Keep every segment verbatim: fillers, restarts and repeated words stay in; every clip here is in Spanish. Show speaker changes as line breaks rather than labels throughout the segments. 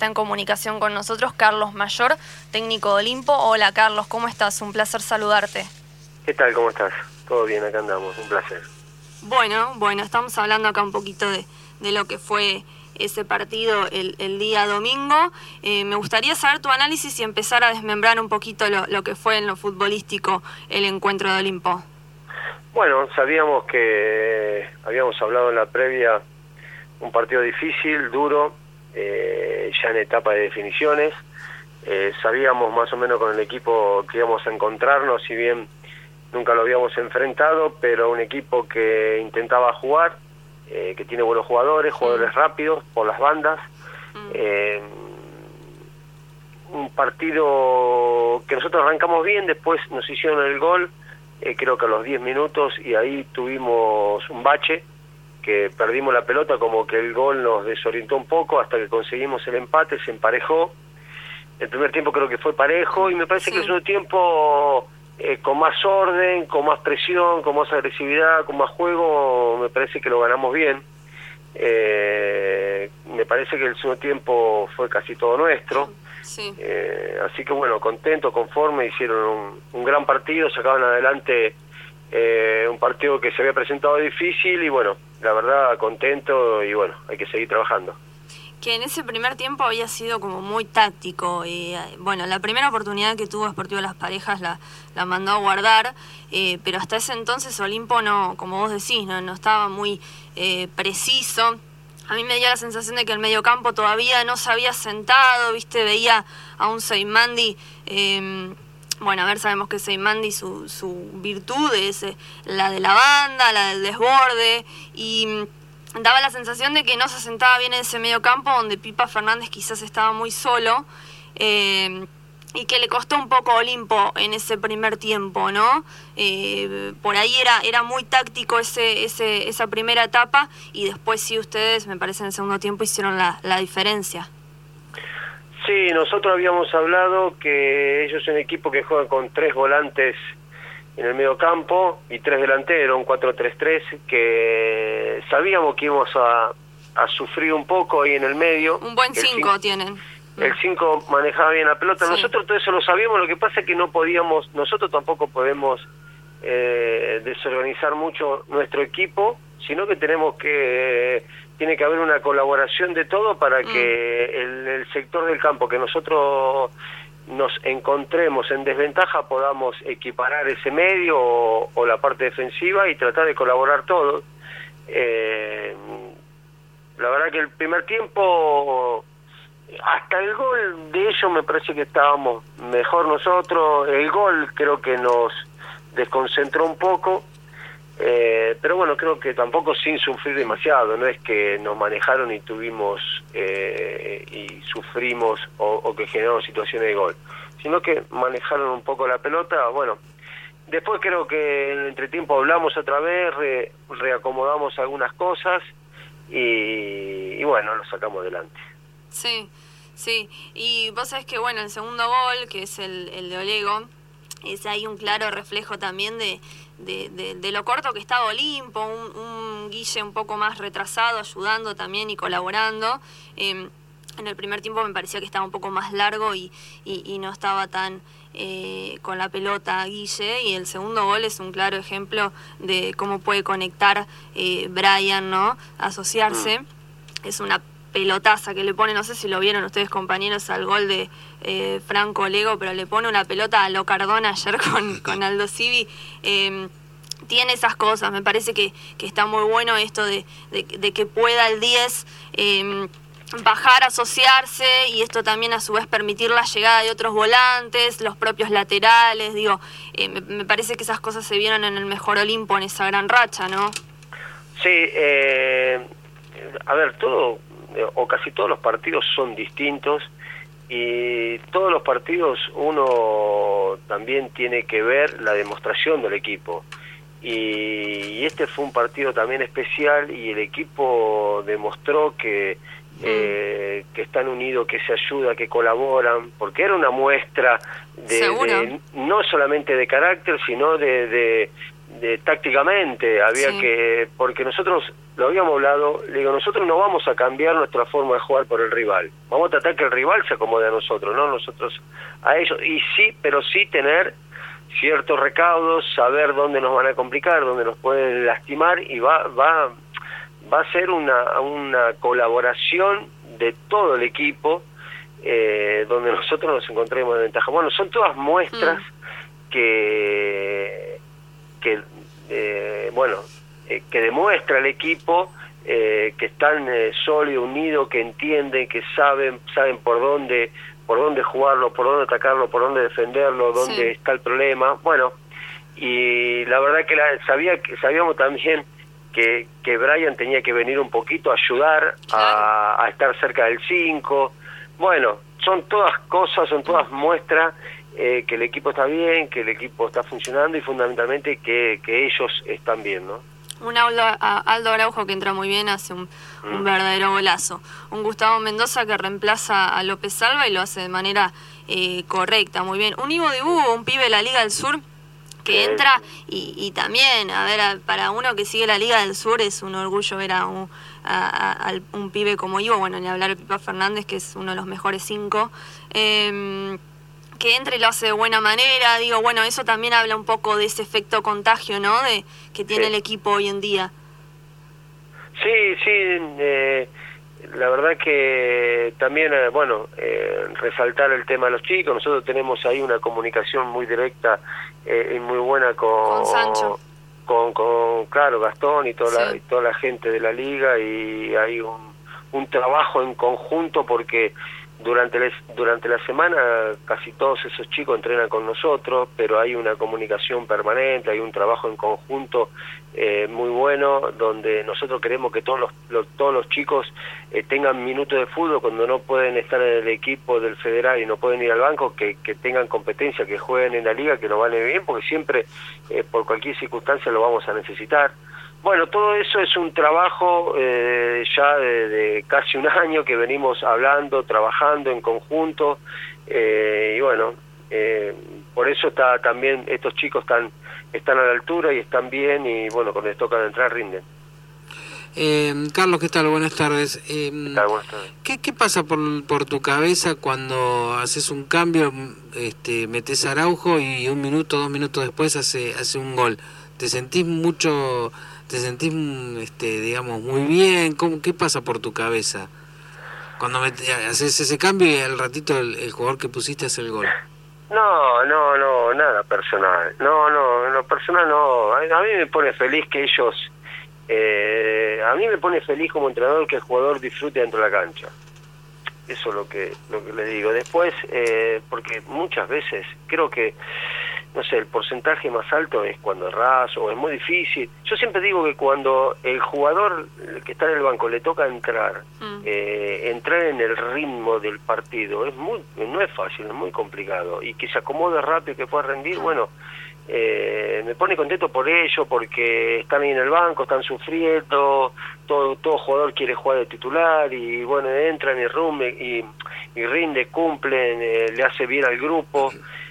está en comunicación con nosotros Carlos Mayor, técnico de Olimpo. Hola Carlos, ¿cómo estás? Un placer saludarte.
¿Qué tal? ¿Cómo estás? Todo bien, acá andamos, un placer.
Bueno, bueno, estamos hablando acá un poquito de, de lo que fue ese partido el, el día domingo. Eh, me gustaría saber tu análisis y empezar a desmembrar un poquito lo, lo que fue en lo futbolístico el encuentro de Olimpo.
Bueno, sabíamos que habíamos hablado en la previa, un partido difícil, duro, eh, ya en etapa de definiciones. Eh, sabíamos más o menos con el equipo que íbamos a encontrarnos, si bien nunca lo habíamos enfrentado, pero un equipo que intentaba jugar, eh, que tiene buenos jugadores, jugadores mm. rápidos por las bandas. Mm. Eh, un partido que nosotros arrancamos bien, después nos hicieron el gol, eh, creo que a los diez minutos, y ahí tuvimos un bache, que perdimos la pelota, como que el gol nos desorientó un poco hasta que conseguimos el empate, se emparejó. El primer tiempo creo que fue parejo, y me parece sí. que el segundo tiempo, eh, con más orden, con más presión, con más agresividad, con más juego, me parece que lo ganamos bien. Eh, me parece que el segundo tiempo fue casi todo nuestro. Sí. Eh, así que bueno, contento, conforme, hicieron un, un gran partido, sacaban adelante eh, un partido que se había presentado difícil, y bueno, la verdad contento, y bueno, hay que seguir trabajando.
Que en ese primer tiempo había sido como muy táctico. Eh, bueno, la primera oportunidad que tuvo Sportivo Las Parejas la, la mandó a guardar, eh, pero hasta ese entonces Olimpo no, como vos decís, no, no estaba muy eh, preciso. A mí me dio la sensación de que el mediocampo todavía no se había sentado, ¿viste? Veía a un Seimandi, eh, bueno, a ver, sabemos que Seimandi su, su virtud es eh, la de la banda, la del desborde, y daba la sensación de que no se sentaba bien en ese mediocampo, donde Pipa Fernández quizás estaba muy solo, eh, y que le costó un poco a Olimpo en ese primer tiempo, ¿no? Eh, por ahí era era muy táctico ese ese esa primera etapa, y después sí ustedes, me parece, en el segundo tiempo hicieron la, la diferencia.
Sí, nosotros habíamos hablado que ellos son un equipo que juegan con tres volantes en el medio campo y tres delanteros, un cuatro tres tres, que sabíamos que íbamos a, a sufrir un poco ahí en el medio.
Un buen cinco tienen.
El cinco manejaba bien la pelota, sí. Nosotros todo eso lo sabíamos, lo que pasa es que no podíamos, nosotros tampoco podemos eh, desorganizar mucho nuestro equipo, sino que tenemos que, eh, tiene que haber una colaboración de todo para mm. que el, el sector del campo que nosotros nos encontremos en desventaja podamos equiparar ese medio o, o la parte defensiva y tratar de colaborar todos. Eh, la verdad que el primer tiempo, hasta el gol de ellos me parece que estábamos mejor nosotros. El gol creo que nos desconcentró un poco, eh, pero bueno, creo que tampoco sin sufrir demasiado. No es que nos manejaron y tuvimos eh, y sufrimos o, o que generamos situaciones de gol, sino que manejaron un poco la pelota. Bueno, después creo que en el entretiempo hablamos otra vez, re, reacomodamos algunas cosas y, y bueno, lo sacamos adelante.
Sí, sí, y vos sabés que bueno, el segundo gol, que es el, el de Olego, es ahí un claro reflejo también de, de, de, de lo corto que estaba Olimpo, un, un Guille un poco más retrasado, ayudando también y colaborando. Eh, en el primer tiempo me parecía que estaba un poco más largo y, y, y no estaba tan eh, con la pelota Guille, y el segundo gol es un claro ejemplo de cómo puede conectar eh, Brian, ¿no? Asociarse. Mm. Es una pelotaza que le pone, no sé si lo vieron ustedes, compañeros, al gol de eh, Franco Olego, pero le pone una pelota a lo Cardona ayer con, con Aldo Civi. Eh, tiene esas cosas, me parece que, que está muy bueno esto de, de, de que pueda el diez eh, bajar, asociarse, y esto también a su vez permitir la llegada de otros volantes, los propios laterales, digo, eh, me, me parece que esas cosas se vieron en el mejor Olimpo en esa gran racha, ¿no?
Sí, eh, a ver, todo o casi todos los partidos son distintos, y todos los partidos uno también tiene que ver la demostración del equipo, y este fue un partido también especial, y el equipo demostró que eh, que están unidos, que se ayudan, que colaboran, porque era una muestra de, de no solamente de carácter, sino de, de, de tácticamente había sí. que, porque nosotros lo habíamos hablado, le digo, nosotros no vamos a cambiar nuestra forma de jugar por el rival, vamos a tratar que el rival se acomode a nosotros, no nosotros a ellos, y sí, pero sí tener ciertos recaudos, saber dónde nos van a complicar, dónde nos pueden lastimar, y va va va a ser una, una colaboración de todo el equipo, eh, donde nosotros nos encontremos de ventaja. Bueno, son todas muestras mm. que, que eh, bueno, eh, que demuestra el equipo eh, que están eh, sólidos, unidos, que entienden, que saben saben por dónde por dónde jugarlo, por dónde atacarlo, por dónde defenderlo, dónde sí. está el problema. Bueno, y la verdad que la, sabía que sabíamos también que, que Brian tenía que venir un poquito a ayudar, claro. a, a estar cerca del cinco. Bueno, son todas cosas, son todas muestras eh, que el equipo está bien, que el equipo está funcionando y fundamentalmente que, que ellos están bien, ¿no?
Un Aldo, Aldo Araujo que entra muy bien, hace un, mm. un verdadero golazo. Un Gustavo Mendoza que reemplaza a López Alba y lo hace de manera eh, correcta, muy bien. Un Ivo Dibu, un pibe de la Liga del Sur que entra y, y también, a ver, para uno que sigue la Liga del Sur es un orgullo ver a un, a, a, a un pibe como Ivo, bueno, ni hablar de Pipa Fernández, que es uno de los mejores cinco, eh, que entre y lo hace de buena manera. Digo, bueno, eso también habla un poco de ese efecto contagio, ¿no?, de que tiene sí. el equipo hoy en día.
Sí, sí, eh, la verdad que también, eh, bueno, eh, resaltar el tema de los chicos. Nosotros tenemos ahí una comunicación muy directa eh, y muy buena con,
con Sancho.
Con, con, claro, Gastón y toda, sí. la, y toda la gente de la liga, y hay un, un trabajo en conjunto porque durante la, durante la semana casi todos esos chicos entrenan con nosotros, pero hay una comunicación permanente, hay un trabajo en conjunto eh, muy bueno, donde nosotros queremos que todos los, los todos los chicos eh, tengan minutos de fútbol cuando no pueden estar en el equipo del federal y no pueden ir al banco, que, que tengan competencia, que jueguen en la liga, que nos vale bien, porque siempre eh, por cualquier circunstancia lo vamos a necesitar. Bueno, todo eso es un trabajo eh, ya de, de casi un año que venimos hablando, trabajando en conjunto, eh, y bueno, eh, por eso está también estos chicos están están a la altura y están bien, y bueno, cuando les toca entrar rinden.
Eh, Carlos, ¿qué tal? Buenas tardes. Eh,
¿Qué tal? Buenas tardes.
¿Qué, qué pasa por, por tu cabeza cuando haces un cambio, este, metes a Araujo y un minuto, dos minutos después hace hace un gol? ¿Te sentís mucho... ¿Te sentís, este, digamos, muy bien? ¿Cómo, ¿Qué pasa por tu cabeza cuando me, haces ese cambio y al ratito el, el jugador que pusiste hace el gol?
No, no, no, nada personal. No, no, en lo personal no. A, a mí me pone feliz que ellos... Eh, a mí me pone feliz como entrenador que el jugador disfrute dentro de la cancha. Eso es lo que, lo que le digo. Después, eh, porque muchas veces creo que... no sé, el porcentaje más alto es cuando errás o es muy difícil. Yo siempre digo que cuando el jugador que está en el banco le toca entrar, mm. eh, entrar en el ritmo del partido, es muy no es fácil, es muy complicado. Y que se acomode rápido, que pueda rendir, mm. bueno, eh, me pone contento por ello, porque están ahí en el banco, están sufriendo, todo todo jugador quiere jugar de titular, y bueno, entran y, rumbe, y, y rinde, cumplen, eh, le hace bien al grupo.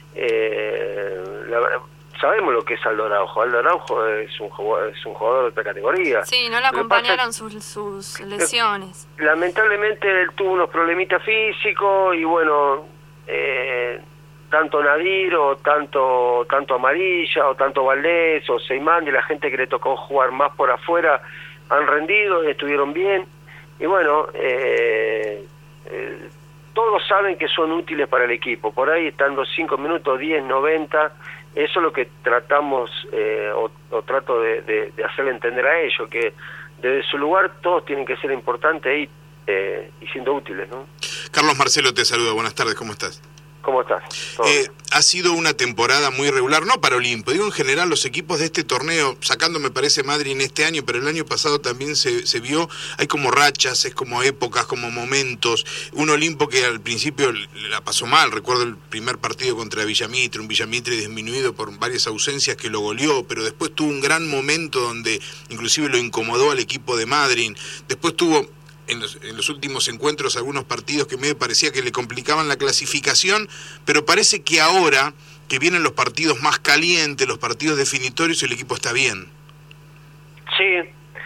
Eh, la, sabemos lo que es Aldo Araujo. Aldo Araujo es un jugador, es un jugador de otra categoría.
Sí, no le acompañaron sus, sus lesiones.
Lamentablemente él tuvo unos problemitas físicos y bueno, eh, tanto Nadir o tanto tanto Amarilla o tanto Valdés o Seymán, y la gente que le tocó jugar más por afuera han rendido, estuvieron bien, y bueno, eh, eh, todos saben que son útiles para el equipo. Por ahí estando cinco minutos, diez, noventa, eso es lo que tratamos eh, o, o trato de, de, de hacerle entender a ellos, que desde su lugar todos tienen que ser importantes y, eh, y siendo útiles, ¿no?
Carlos Marcelo te saluda, buenas tardes, ¿cómo estás?
¿Cómo estás?
Eh, ha sido una temporada muy regular, no para Olimpo, digo en general los equipos de este torneo, sacando me parece Madrid en este año, pero el año pasado también se, se vio, hay como rachas, es como épocas, como momentos. Un Olimpo que al principio la pasó mal, recuerdo el primer partido contra Villamitre, un Villamitre disminuido por varias ausencias que lo goleó, pero después tuvo un gran momento donde inclusive lo incomodó al equipo de Madrid, después tuvo... En los, en los últimos encuentros algunos partidos que me parecía que le complicaban la clasificación, pero parece que ahora que vienen los partidos más calientes, los partidos definitorios, el equipo está bien.
Sí, sí,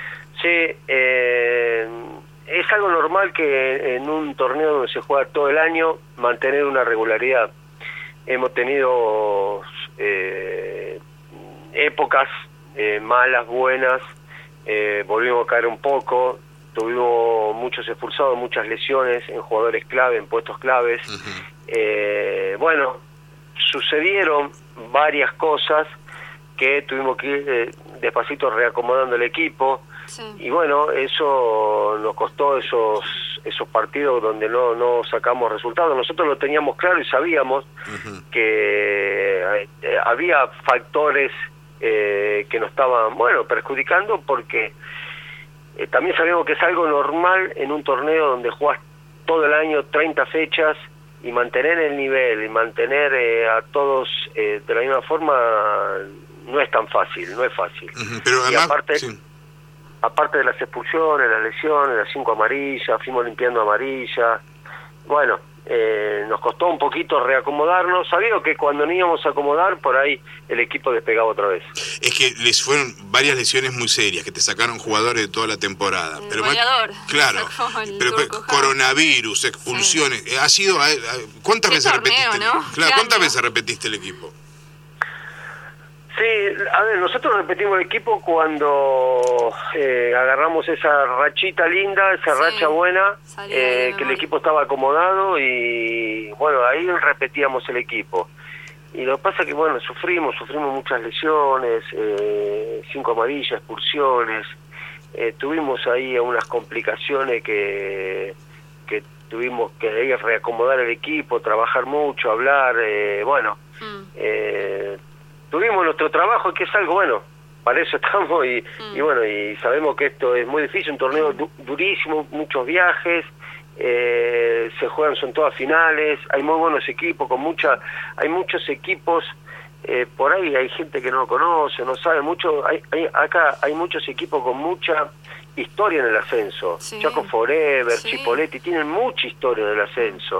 Sí, eh, es algo normal que en un torneo donde se juega todo el año mantener una regularidad. Hemos tenido eh, épocas eh, malas, buenas, eh, volvimos a caer un poco, tuvimos muchos expulsados, muchas lesiones en jugadores clave, en puestos claves. Uh-huh. eh, bueno, sucedieron varias cosas que tuvimos que ir eh, despacito reacomodando el equipo. Sí. Y bueno, eso nos costó esos esos partidos donde no no sacamos resultados. Nosotros lo teníamos claro y sabíamos uh-huh. que eh, había factores eh, que nos estaban, bueno, perjudicando, porque eh, también sabíamos que es algo normal en un torneo donde jugás todo el año treinta fechas y mantener el nivel y mantener eh, a todos eh, de la misma forma no es tan fácil, no es fácil. Uh-huh. Pero además, y aparte, sí. aparte de las expulsiones, las lesiones, las cinco amarillas, fuimos limpiando amarillas, bueno, eh, nos costó un poquito reacomodarnos. Sabía que cuando nos íbamos a acomodar, por ahí el equipo despegaba otra vez.
Es que les fueron varias lesiones muy serias, que te sacaron jugadores de toda la temporada.
El
pero
goleador,
claro, pero, pero coronavirus, expulsiones, sí. ha sido, ¿cuántas veces
torneo,
repetiste?
¿no?
Claro, ¿cuántas veces repetiste el equipo?
Sí, a ver, nosotros repetimos el equipo cuando eh, agarramos esa rachita linda, esa sí, racha buena, eh, que el equipo estaba acomodado y bueno, ahí repetíamos el equipo. Y lo que pasa es que bueno, sufrimos, sufrimos muchas lesiones, eh, cinco amarillas, expulsiones, eh, tuvimos ahí unas complicaciones que, que tuvimos que ahí reacomodar el equipo, trabajar mucho, hablar, eh, bueno, mm. eh, tuvimos nuestro trabajo, que es algo bueno, para eso estamos y, mm. y bueno, y sabemos que esto es muy difícil, un torneo du durísimo, muchos viajes, eh, se juegan, son todas finales, hay muy buenos equipos, con mucha, hay muchos equipos, eh, por ahí hay gente que no lo conoce, no sabe mucho, hay, hay, acá hay muchos equipos con mucha historia en el ascenso, sí. Chaco Forever, sí. Chipolletti, tienen mucha historia en el ascenso.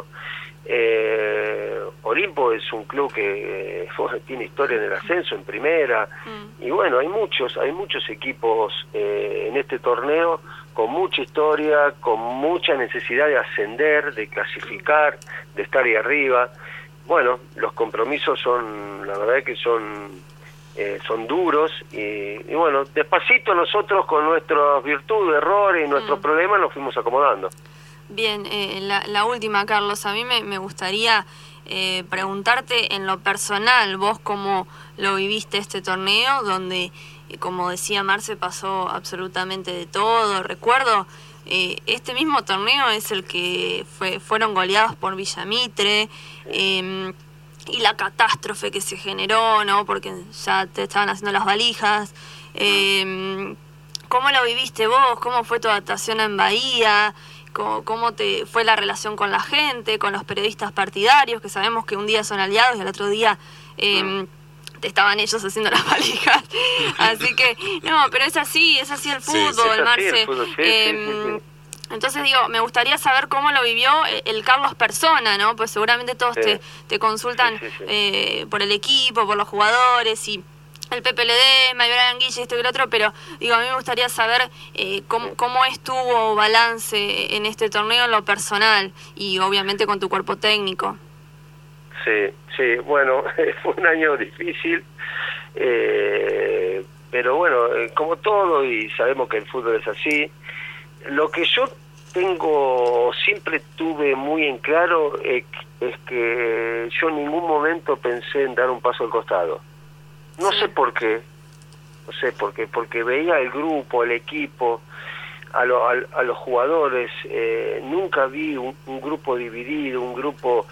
Eh, Olimpo es un club que eh, tiene historia en el ascenso, en primera, mm. y bueno, hay muchos, hay muchos equipos eh, en este torneo con mucha historia, con mucha necesidad de ascender, de clasificar, de estar ahí arriba. Bueno, los compromisos son, la verdad que son eh, son duros y, y bueno, despacito nosotros con nuestras virtudes, errores y nuestros mm. problemas nos fuimos acomodando.
Bien, eh, la, la última, Carlos, a mí me, me gustaría eh, preguntarte en lo personal, vos cómo lo viviste este torneo, donde, eh, como decía Marce, pasó absolutamente de todo. Recuerdo, eh, este mismo torneo es el que fue, fueron goleados por Villamitre, eh, y la catástrofe que se generó, ¿no? Porque ya te estaban haciendo las valijas. Eh, ¿Cómo lo viviste vos? ¿Cómo fue tu adaptación en Bahía? ¿Cómo, cómo te fue la relación con la gente, con los periodistas partidarios, que sabemos que un día son aliados y al otro día eh, te estaban ellos haciendo las valijas? Así que, no, pero es así, es así el fútbol, sí, sí, Marce. El fútbol, sí, eh, sí, sí, sí. Entonces digo, me gustaría saber cómo lo vivió el Carlos persona, ¿no? Pues seguramente todos sí. te, te consultan sí, sí, sí. Eh, por el equipo, por los jugadores y el Pepe Ledesma, Mayra Anguilla, esto y el otro, pero digo, a mí me gustaría saber eh, cómo, cómo estuvo balance en este torneo en lo personal y obviamente con tu cuerpo técnico.
Sí, sí, bueno, fue un año difícil, eh, pero bueno, como todo, y sabemos que el fútbol es así. Lo que yo tengo, siempre tuve muy en claro, eh, es que yo en ningún momento pensé en dar un paso al costado. No sí. sé por qué, no sé por qué, porque veía el grupo, el equipo, a, lo, a, a los jugadores, eh, nunca vi un, un grupo dividido, un grupo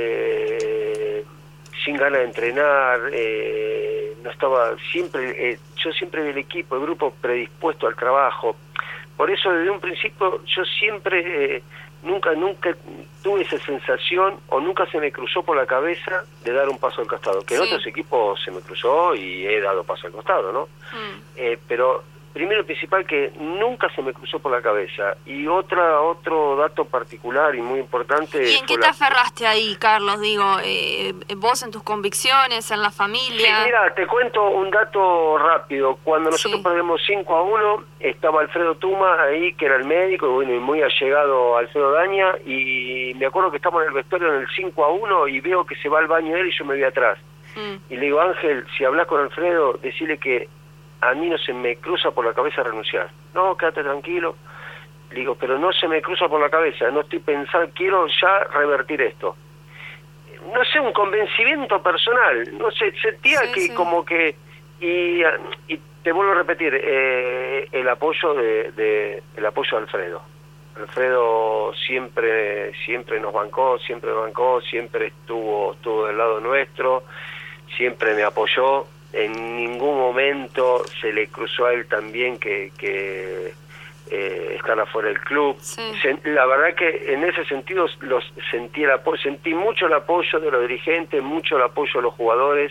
eh, sin ganas de entrenar, eh, no estaba siempre, eh, yo siempre vi el equipo, el grupo predispuesto al trabajo. Por eso desde un principio yo siempre, eh, nunca, nunca tuve esa sensación o nunca se me cruzó por la cabeza de dar un paso al costado. Que sí. en otros equipos se me cruzó y he dado paso al costado, ¿no? Mm. Eh, pero primero y principal que nunca se me cruzó por la cabeza. Y otra otro dato particular y muy importante...
¿Y en qué te
la...
aferraste ahí, Carlos? Digo, eh, vos en tus convicciones, en la familia...
Sí, mira, te cuento un dato rápido. Cuando nosotros
sí.
perdemos cinco a uno, estaba Alfredo Tuma ahí, que era el médico, y bueno, y muy allegado a Alfredo Daña, y me acuerdo que estamos en el vestuario en el cinco a uno y veo que se va al baño él y yo me voy atrás. Mm. Y le digo, Ángel, si hablas con Alfredo, decirle que a mí no se me cruza por la cabeza renunciar. No, quédate tranquilo. Le digo, pero no se me cruza por la cabeza, no estoy pensando, quiero ya revertir esto. No sé, un convencimiento personal, no sé, sentía sí, que sí. como que, y, y te vuelvo a repetir, eh, el apoyo de, de el apoyo de Alfredo. Alfredo siempre, siempre nos bancó, siempre nos bancó, siempre estuvo, estuvo del lado nuestro, siempre me apoyó. En ningún momento se le cruzó a él también que, que eh, estar afuera del club. Sí. La verdad que en ese sentido los sentí el apoyo, sentí mucho el apoyo de los dirigentes, mucho el apoyo de los jugadores,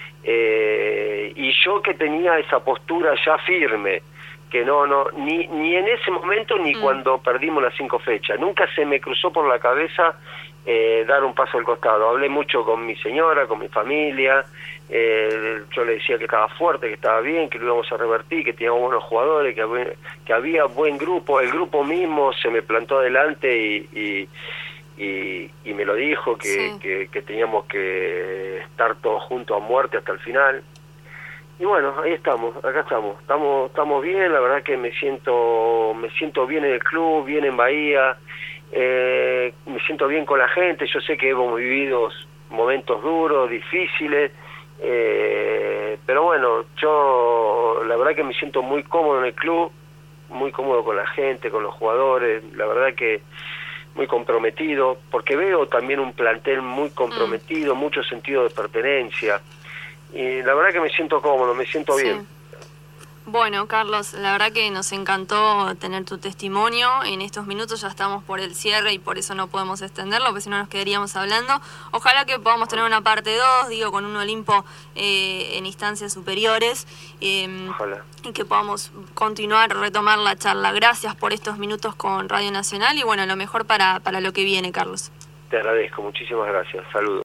eh, y yo que tenía esa postura ya firme, que no, no, ni, ni en ese momento ni mm. cuando perdimos las cinco fechas, nunca se me cruzó por la cabeza eh, dar un paso al costado. Hablé mucho con mi señora, con mi familia. Eh, yo le decía que estaba fuerte, que estaba bien, que lo íbamos a revertir, que teníamos buenos jugadores, que había, que había buen grupo. El grupo mismo se me plantó adelante y, y, y, y me lo dijo, que, sí. que, que teníamos que estar todos juntos a muerte hasta el final. Y bueno, ahí estamos, acá estamos, estamos estamos bien. La verdad que me siento me siento bien en el club, bien en Bahía, eh, me siento bien con la gente. Yo sé que hemos vivido momentos duros, difíciles, Eh, pero bueno, yo la verdad que me siento muy cómodo en el club, muy cómodo con la gente, con los jugadores, la verdad que muy comprometido, porque veo también un plantel muy comprometido, mm. mucho sentido de pertenencia, y la verdad que me siento cómodo, me siento sí. bien.
Bueno, Carlos, la verdad que nos encantó tener tu testimonio. En estos minutos ya estamos por el cierre y por eso no podemos extenderlo, porque si no nos quedaríamos hablando. Ojalá que podamos tener una parte dos, digo, con un Olimpo eh, en instancias superiores, eh, Ojalá. y que podamos continuar, retomar la charla. Gracias por estos minutos con Radio Nacional y bueno, lo mejor para, para lo que viene, Carlos.
Te agradezco, muchísimas gracias. Saludos.